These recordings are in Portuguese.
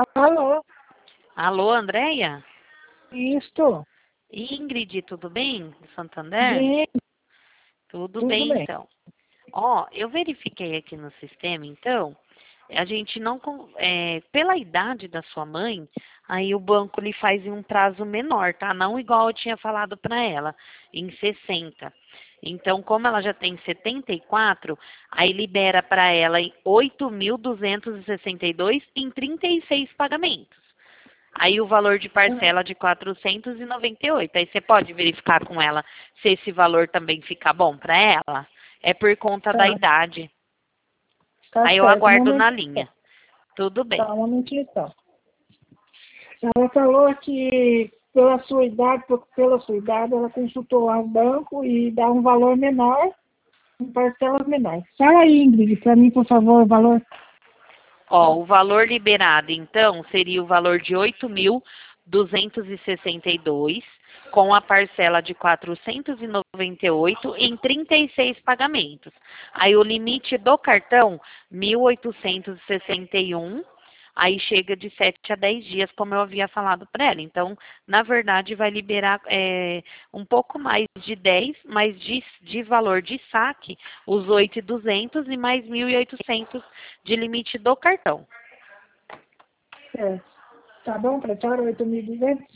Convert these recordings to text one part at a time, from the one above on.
Alô, Alô, Andréia? isto. Ingrid, tudo bem? Do Santander? Bem, Tudo tudo bem, bem. então. Ó, eu verifiquei aqui no sistema, então, a gente não, pela idade da sua mãe, aí o banco lhe faz em um prazo menor, tá? Não igual eu tinha falado para ela, em 60. Então, como ela já tem 74, aí libera para ela em 8.262 em 36 pagamentos. Aí o valor de parcela de 498. Aí você pode verificar com ela se esse valor também fica bom para ela. É por conta da Tá, idade. tá Aí eu certo. Um aguardo momento, na linha. Tudo bem. tá, um momentinho então. Ela falou que pela sua idade, ela consultou lá o banco e dá um valor menor, em parcelas menores. Fala aí, Ingrid, para mim, por favor, o valor. Ó, o valor liberado, então, seria o valor de 8.262, com a parcela de 498 em 36 pagamentos. Aí o limite do cartão, 1.861, aí chega de 7 a 10 dias, como eu havia falado para ela. Então, na verdade, vai liberar um pouco mais de 10, mas de valor de saque, os 8.200 e mais 1.800 de limite do cartão. É, tá bom para a senhora, 8.200?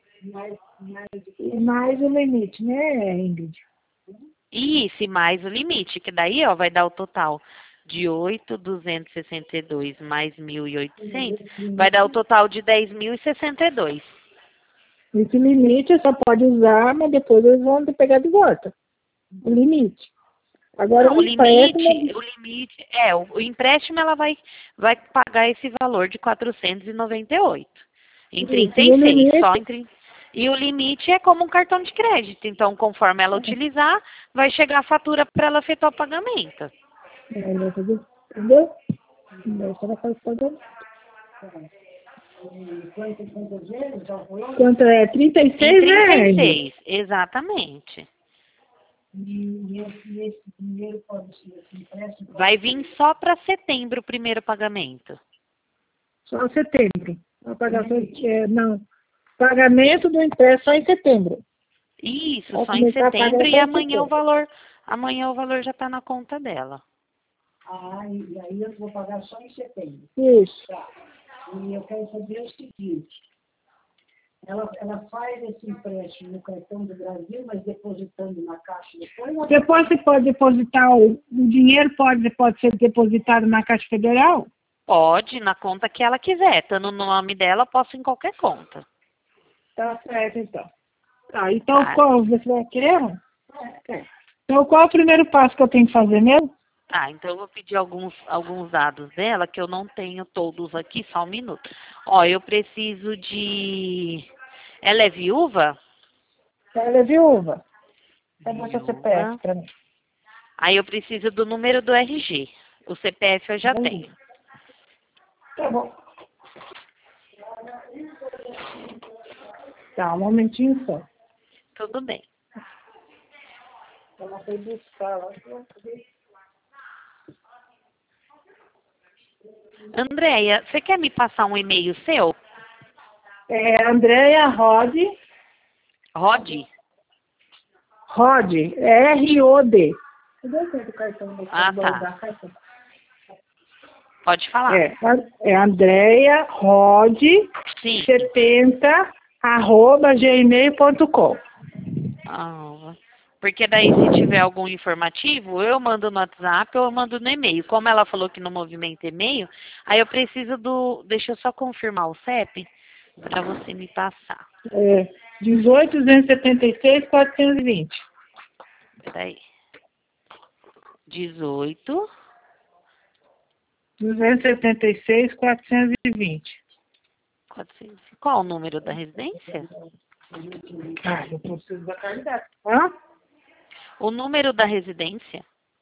E mais o limite, né, Ingrid? Isso, e mais o limite, que daí, ó, vai dar o total de 8.262 mais 1.800, vai dar o total de 10.062. Esse limite só pode usar, mas depois eles vão pegar de volta. O limite. Agora Não, o empréstimo. o empréstimo ela vai pagar esse valor de 498 em Isso, e o 36, só limite. em 30. E o limite é como um cartão de crédito. Então, conforme ela utilizar, vai chegar a fatura para ela efetuar o pagamento. Entendeu? Essa vai fazer pagamento. Quanto é? Em 36, né, Ingrid? 36, exatamente. Vai vir só para setembro o primeiro pagamento. Só setembro. Não. Pagamento do empréstimo só em setembro. Isso, Vai só em começar a pagar setembro e só em setembro. amanhã o valor já está na conta dela. Isso. Depois você pode depositar, o dinheiro pode ser depositado na Caixa Federal? Pode, na conta que ela quiser. Estando no nome dela, posso em qualquer conta. Tá certo, então. Tá, então Tá, qual você vai querer? Então qual é o primeiro passo que eu tenho que fazer mesmo? tá, então eu vou pedir alguns dados dela, que eu não tenho todos aqui, só um minuto. Ó, eu preciso de... Ela é viúva? Ela é viúva. Cadê o seu CPF Viúva. para mim? Aí eu preciso do número do RG. O CPF eu já tenho. Tá bom. Tá, um momentinho só. Tudo bem. Ela foi buscar lá. Andréia, você quer me passar um e-mail seu? É Andréia Rod. Rod? Rod, R-O-D. Cadê o do cartão? Ah, tá. Pode falar. É Andréia Rod Sim. 70 @gmail.com. Ah, porque daí se tiver algum informativo, eu mando no WhatsApp ou eu mando no e-mail. Como ela falou que no movimento e-mail, aí eu preciso do... Deixa eu só confirmar o CEP para você me passar. 18.276.420. Peraí. 18. 276.420. 400. Qual o número da residência? Ah, eu preciso da carteira. Hã? O número da residência?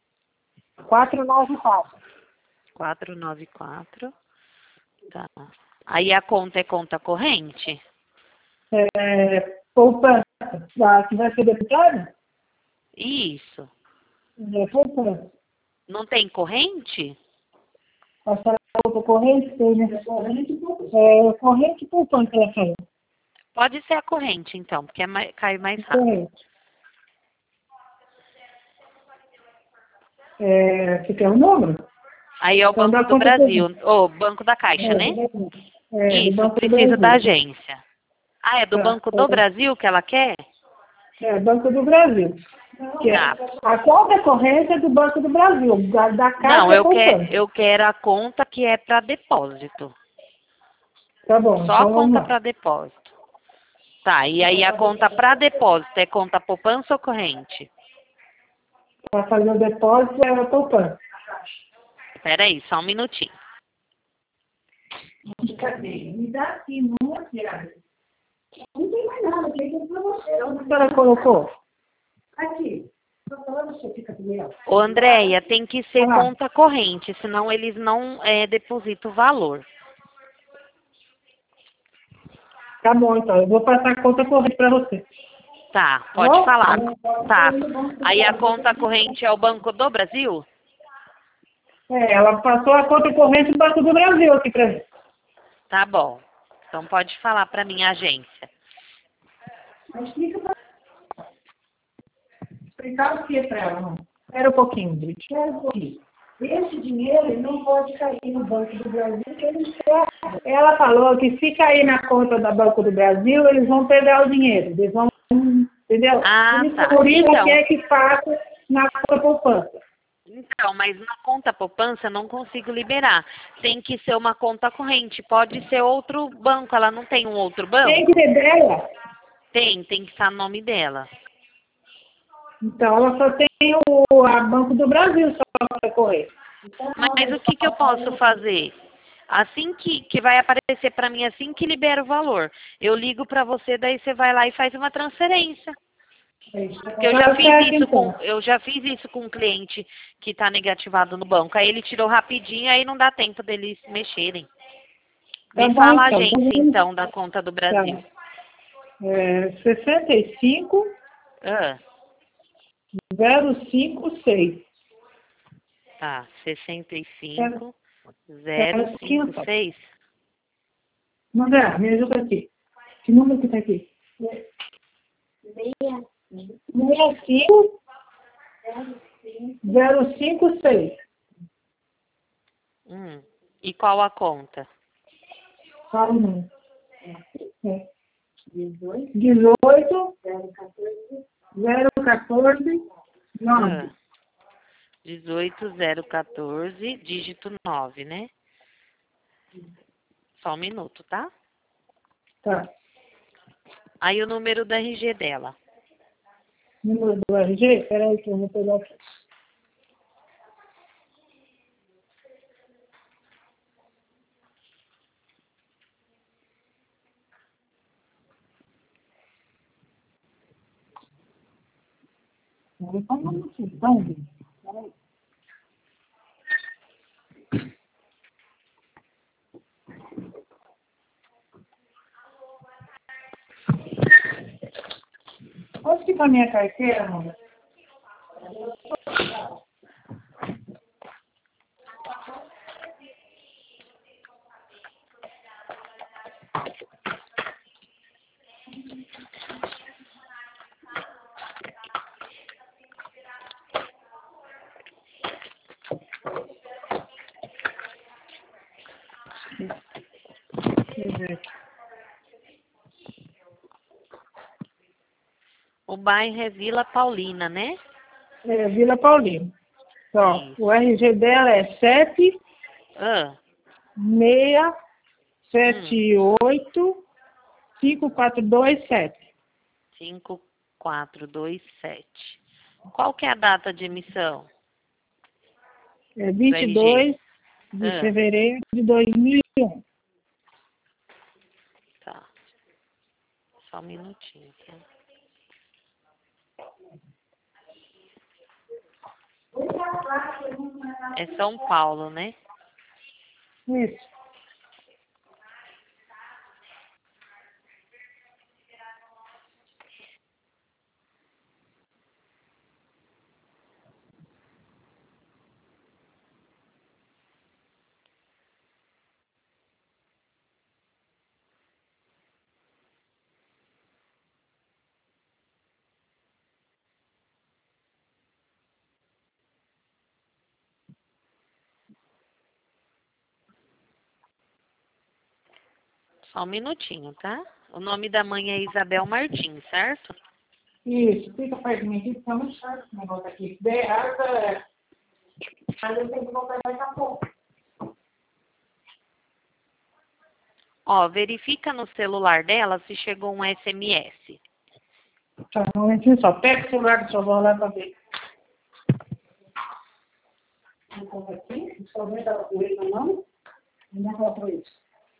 494. 494. Tá. Aí a conta é conta corrente? Poupança. Que vai ser debitada? Isso. Poupança. Não tem corrente? A senhora outra corrente, tem, né? Corrente poupança que ela falou. Pode ser a corrente, então, porque cai mais rápido. Corrente. Você quer o número? Aí é o Então, Banco dá do conta Brasil, ou Banco da Caixa, né? do Isso, Banco do precisa da Brasil. agência. Ah, é do Tá, Banco do Brasil que ela quer? Banco do Brasil. Tá. A conta corrente é do Banco do Brasil, da Não, Caixa é poupança. eu quero a conta que é para depósito. Tá bom, Só a então vamos conta lá. para depósito. Tá, e aí a conta para depósito é conta poupança ou corrente? Para fazer o depósito é a poupança. Espera aí, só um minutinho. Cadê? Me dá aqui, não Tiago. Não tem mais nada, tem que para você. Onde a senhora colocou? Aqui. Estou falando, você fica primeiro. Ô, Andréia, tem que ser Ah, conta corrente, senão eles não depositam o valor. tá bom, então. Eu vou passar a conta corrente para você. Tá, Tá pode bom? falar. Tá. Aí a conta corrente é o Banco do Brasil? Ela passou a conta corrente do Banco do Brasil aqui para mim. Tá bom. Então pode falar para minha agência. Explicar o que para ela, não? Espera um pouquinho, Brit. Espera um pouquinho. Esse dinheiro ele não pode cair no Banco do Brasil, que eles perdem. Ela falou que se cair na conta do Banco do Brasil, eles vão pegar o dinheiro. Eles vão, entendeu? Ah, tá. Por isso Então, que é que faça na conta poupança. mas na conta poupança eu não consigo liberar. Tem que ser uma conta corrente. Pode ser outro banco. Ela não tem um outro Tem banco? que ser dela. Tem que estar no nome dela. Então, ela só tem a Banco do Brasil só para correr. Mas o que eu posso fazer? Assim que vai aparecer para mim, assim que libera o valor, eu ligo para você, daí você vai lá e faz uma transferência. Porque Tá certo, então. eu já fiz isso com um cliente que está negativado no banco. Aí ele tirou rapidinho, aí não dá tempo deles mexerem. Tá Me bom, fala a então. agência, então, da conta do Tá. Brasil. 65 Ah, 056. tá. Espera 65 um pouquinho só. 056. Mandar, me ajuda aqui. Que número que tá aqui? 65 056. E qual a conta? Fala o número. 18 014 9. Ah, 18014, dígito 9, né? Só um minuto, tá? Tá. Aí o número da RG dela. Número do RG? Peraí que eu vou pegar aqui. Onde que tá a minha carteira, mano? Deixa eu ver aqui. O bairro é Vila Paulina, né? Vila Paulina. Ó, Isso. o RG dela é 7 Ah, 6 7 8 5427. 5427. Qual que é a data de emissão É do RG? 22 de Ah, fevereiro de 2001. tá. Só um minutinho. Tá? É São Paulo, né? Isso. Só um minutinho, tá? O nome da mãe é Isabel Martins, certo? Isso, fica perto de mim, que fica muito chato esse negócio aqui. Mas eu tenho que voltar daqui a pouco. Ó, verifica no celular dela se chegou um SMS. Tá, um momentinho só. Pega o celular do seu avô lá pra ver. Então, aqui, só vem dar o ele na mão. Não dá pra isso.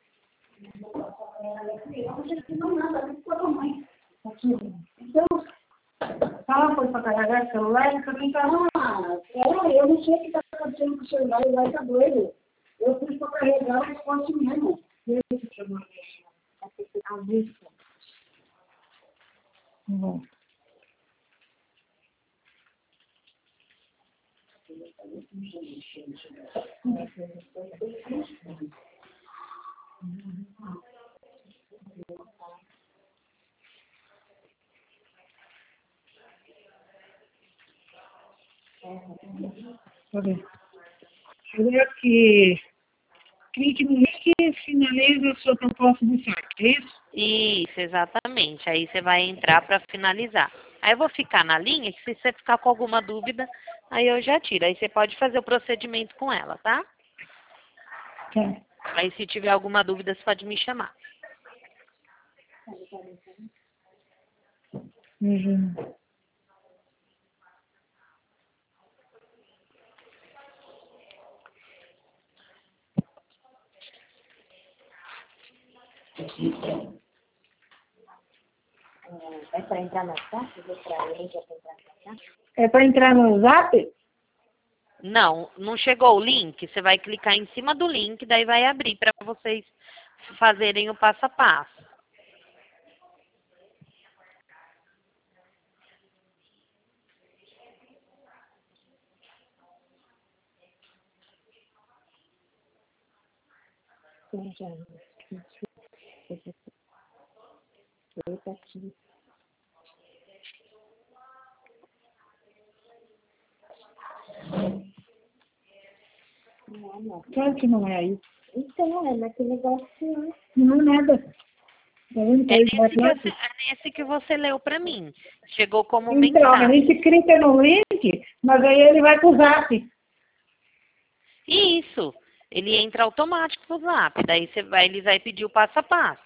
Não, nada, não ficou da mãe. Aqui. Então, ela foi pra carregar o celular e também tá, eu não sei o que tá acontecendo com o celular, ele vai tá doido. Eu fui pra carregar o resposta mesmo. Deixa eu chamar a vista. Olha aqui. Clique no link e finalize a sua proposta de saque, é isso? Isso, exatamente. Aí você vai entrar para finalizar. Aí eu vou ficar na linha, que se você ficar com alguma dúvida, aí eu já tiro. Aí você pode fazer o procedimento com ela, tá? Tá. Aí se tiver alguma dúvida, você pode me chamar. Uhum. É para entrar no WhatsApp? Vou para ele já para entrar no WhatsApp? É para entrar no Zap? Não, não chegou o link? Você vai clicar em cima do link, daí vai abrir para vocês fazerem o passo a passo. Claro que não é isso. Então, é naquele negócio lá. Não é nada. Tá vendo? É nesse que você leu para mim. Chegou como Então, a mensagem. gente clica no link, mas aí ele vai pro Zap. Isso. Ele entra automático no Zap. Daí ele vai pedir o passo a passo.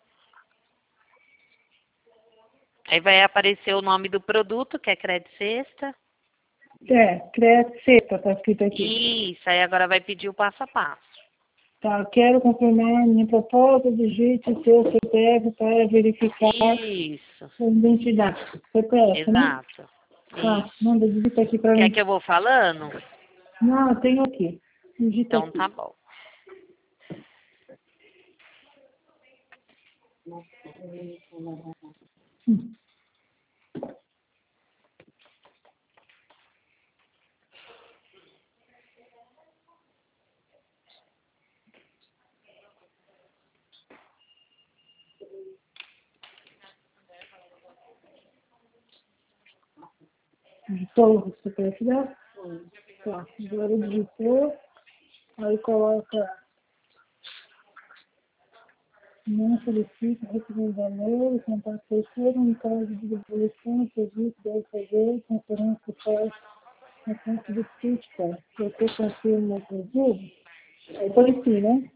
Aí vai aparecer o nome do produto, que é Crédito Sexta. É, crédito sexta, tá escrito aqui. Isso. Aí agora vai pedir o passo a passo. Tá, quero confirmar minha proposta, digite o seu CPF para verificar Isso. sua identidade. CPF, né? Exato. Tá, Isso. manda, digita aqui para Quer mim. que eu vou falando? Não, eu tenho aqui. Digita Então aqui. tá bom. Hum. Digitou o CPF dela? Tá, agora digitou, aí coloca não solicita receber valor, contato terceiro, no caso de devolução, serviço deve fazer, conferência faz a conta do crítica. Você confirma o pedido? Aí por aqui, né?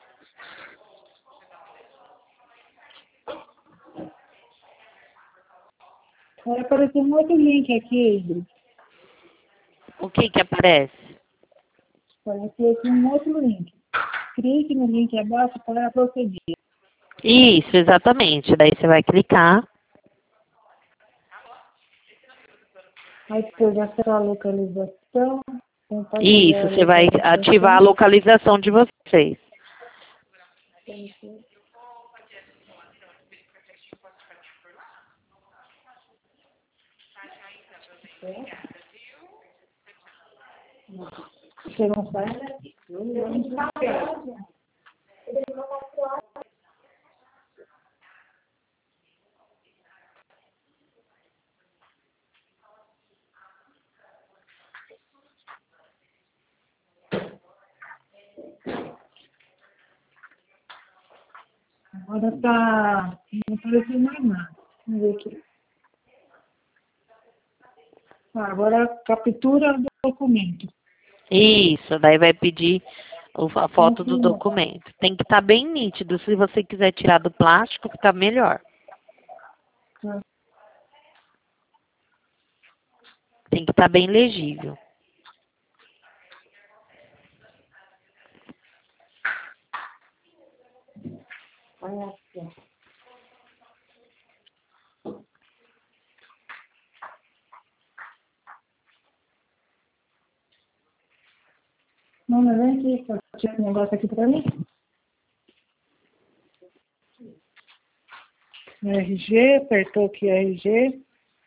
Vai aparecer um outro link aqui, Ingrid. O que que aparece? Vai aparecer aqui um outro link. Clique no link abaixo para proceder. Isso, exatamente. Daí você vai clicar. Aí depois acessar a localização, Isso, compartilhar a você vai ativar a localização. localização de vocês. Você não sai daqui. Agora tá. Não apareceu mais nada. Vamos ver aqui. Agora captura do documento. Isso, daí vai pedir a foto do documento. Tem que estar bem nítido. Se você quiser tirar do plástico, fica melhor. Tá. Tem que estar bem legível. Olha aqui. Não, mas vem aqui, tirar um negócio aqui pra mim. RG, apertou aqui RG.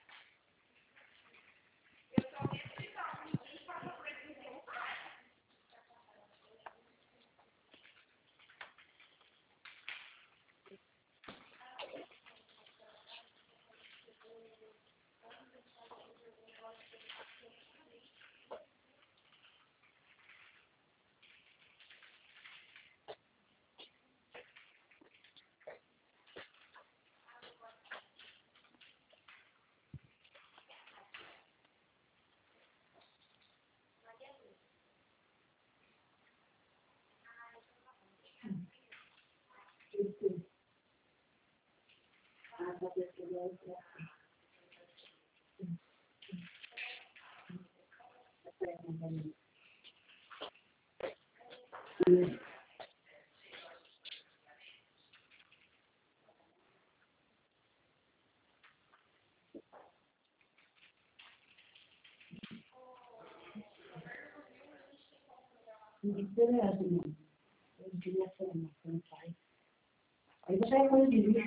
Aí você vai conseguir.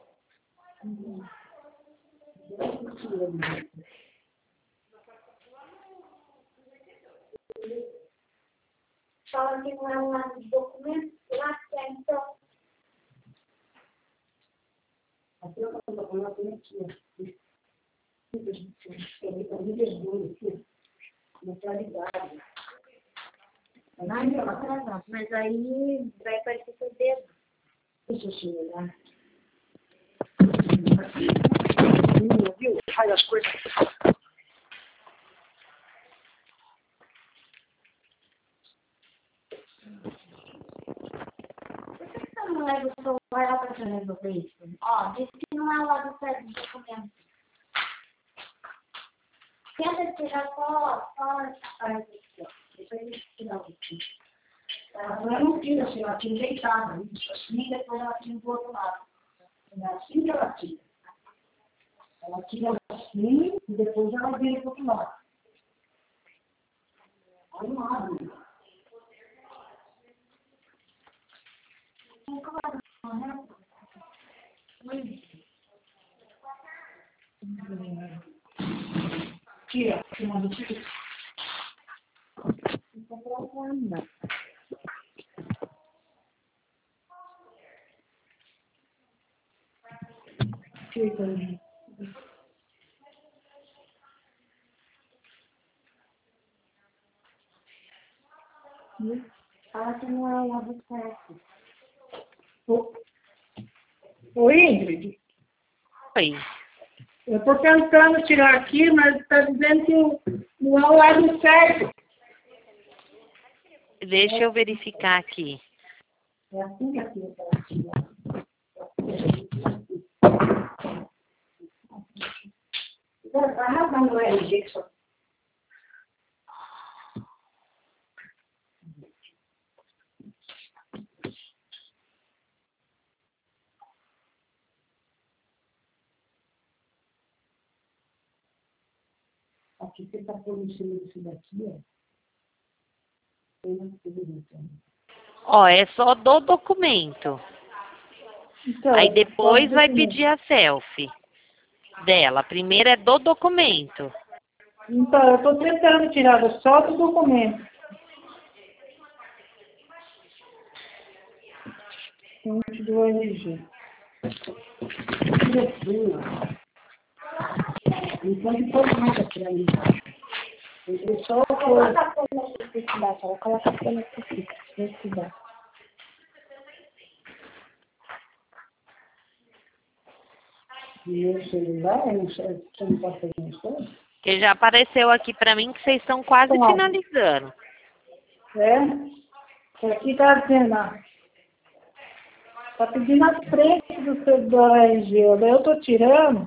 Fala que não é um lado de documento, lá que é então. Aqui eu estou falando aqui. Neutralidade. Não, mas aí vai aparecer seu dedo. Deixa eu chegar. Viu? Faz as coisas. Por que você não leva o celular lá para resolver isso? Ó, diz que não é o lado certo do documento. Tenta tirar só essa parte aqui, ó. Depois a gente tira o aqui. Ela não tira, assim, ela tira deitada. Isso assim, depois ela tira do outro lado. É assim que ela tira. Ela tira assim e depois ela vira do outro lado. Olha o lado. Tira, manda tira. Tira aí. Fala que não é o lado certo. Ô Ingrid, Oi. eu estou tentando tirar aqui, mas está dizendo que não é o lado certo. Deixa eu verificar aqui. É assim que ela tira. Vai rasgando o RG que só. Aqui você está pondo em cima disso daqui, ó. Eu não sei então. Ó, é só do documento. Então, Aí depois só vai documento. pedir a selfie dela. Primeiro é do documento. Então, eu estou tentando tirar só do documento. Fonte do RG. Então, depois mais aqui aí embaixo. Eu só Coloca a câmera necessidade, ela coloca a câmera necessidade. Meu celular, você não pode fazer isso? Porque já apareceu aqui pra mim que vocês estão quase Como? finalizando. Aqui tá dizendo, ó. Tá pedindo as frentes do RG. Daí eu tô tirando.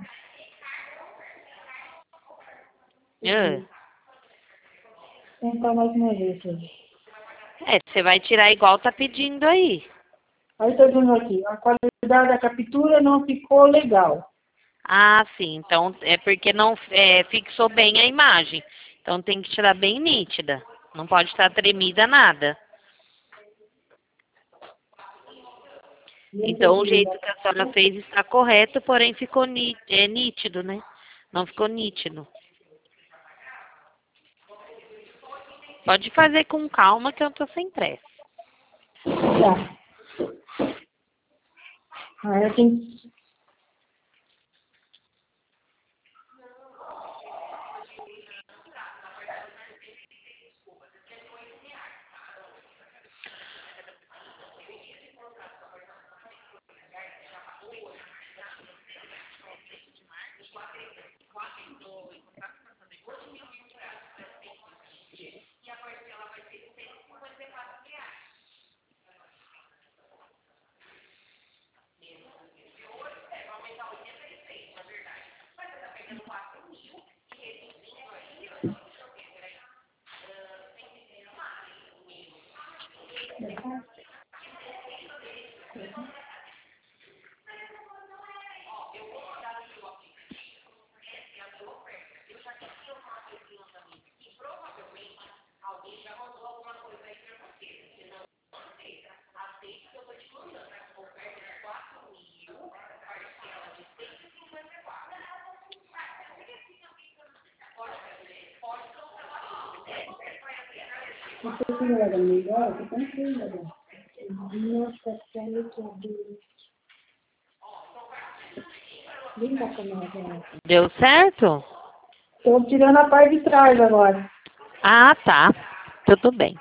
Tentar mais uma vez. Você vai tirar igual tá pedindo aí. Aí tá dizendo aqui, a qualidade da captura não ficou legal. Ah, sim. Então é porque não fixou bem a imagem. Então tem que tirar bem nítida. Não pode estar tremida nada. Então o jeito que a senhora fez está correto, porém ficou nítido, né? Não ficou nítido. Pode fazer com calma que eu tô sem pressa. Tá. Aí eu tenho... Deu certo? Tô tirando a parte de trás agora. Ah, tá. Tudo bem.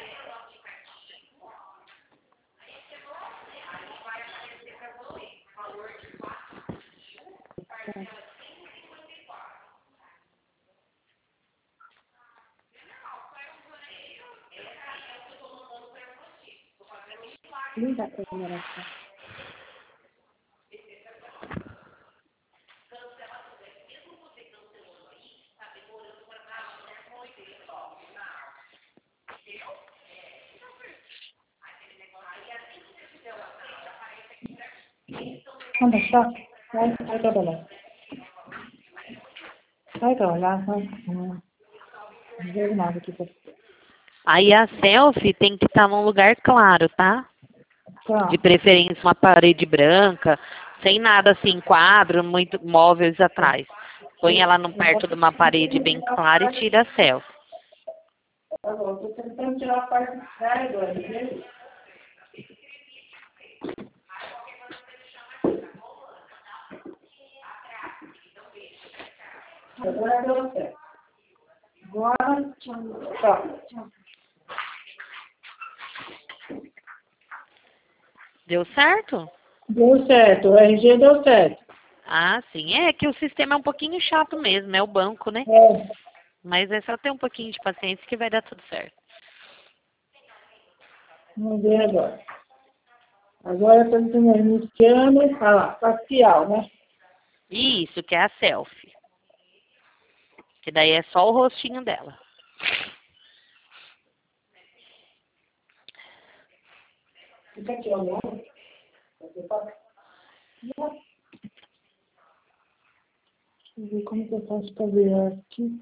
Liga a câmera. Anda, só. Vai trabalhar. Vai trabalhar, vai. Não vejo nada aqui. Aí a selfie tem que estar num lugar claro, tá? Tá. De preferência uma parede branca, sem nada assim, quadro, muito móveis atrás. Põe ela perto de uma parede bem clara e tira a selfie. Agora, tô tentando tirar a parte de trás do RG. Agora deu certo. Agora, tchau. Deu certo? Deu certo, o RG deu certo. Ah, sim. É que o sistema é um pouquinho chato mesmo, é o banco, né? Mas é só ter um pouquinho de paciência que vai dar tudo certo. Vamos ver agora. Agora eu estou iniciando, olha lá, facial, né? Isso, que é a selfie. Que daí é só o rostinho dela. Fica aqui, ó. Deixa eu ver como que eu faço para ver aqui.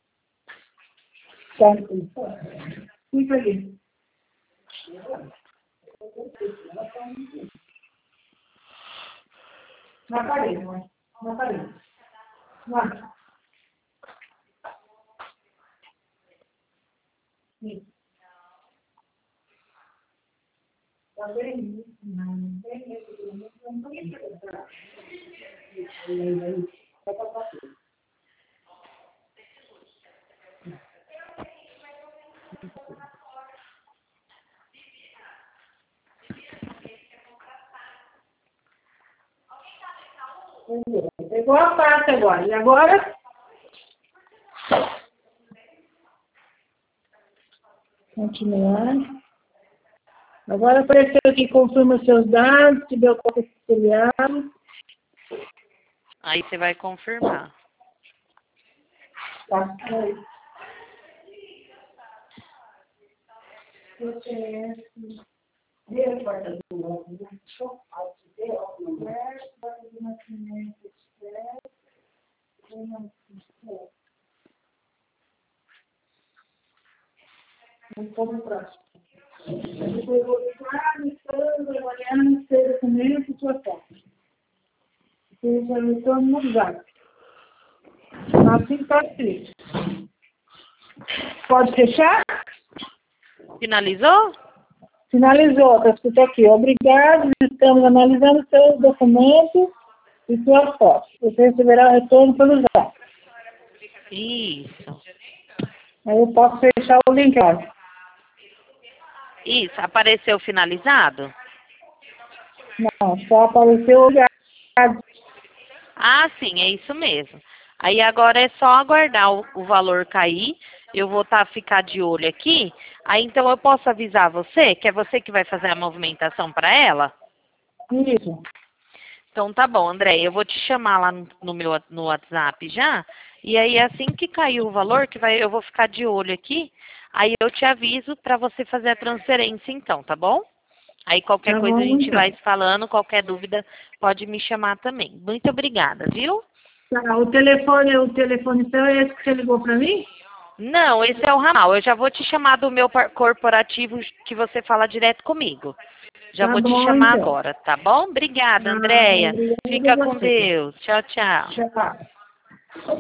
Tá, fica ali. Na parede, mãe. Na parede. Vai. Isso. Tá bem? Não, bem. Não tem que entrar. Aí, vai passar tudo. Pegou a parte agora. E agora? Continuar. Agora apareceu aqui, confirma seus dados, te deu cópia auxiliar. Aí você vai confirmar. Tá. Vamos próximo. Depois vou ficar olhando seu documento e sua foto. Você já me torna no lugar. Assim está escrito. Pode fechar? Finalizou? Finalizou, está escrito aqui. Obrigado, estamos analisando seu documento e sua foto. Você receberá o retorno pelo zap. Isso. Aí eu posso fechar o link, olha. Isso. Apareceu finalizado? Não, só apareceu o lugar. Ah, sim, é isso mesmo. Aí agora é só aguardar o valor cair. Eu vou ficar de olho aqui. Aí então eu posso avisar você, que é você que vai fazer a movimentação para ela? Isso. Então tá bom, André. Eu vou te chamar lá no WhatsApp já. E aí assim que cair o valor, eu vou ficar de olho aqui. Aí eu te aviso para você fazer a transferência então, tá bom? Aí qualquer Tá coisa bom, a gente então. vai se falando, qualquer dúvida pode me chamar também. Muito obrigada, viu? Tá, o telefone seu é esse que você ligou para mim? Não, esse é o ramal. Eu já vou te chamar do meu corporativo que você fala direto comigo. Já Tá vou te bom, chamar então. agora, tá bom? Obrigada, Ah, Andréia. obrigada Fica a com você. Deus. Tchau, tchau. Tchau.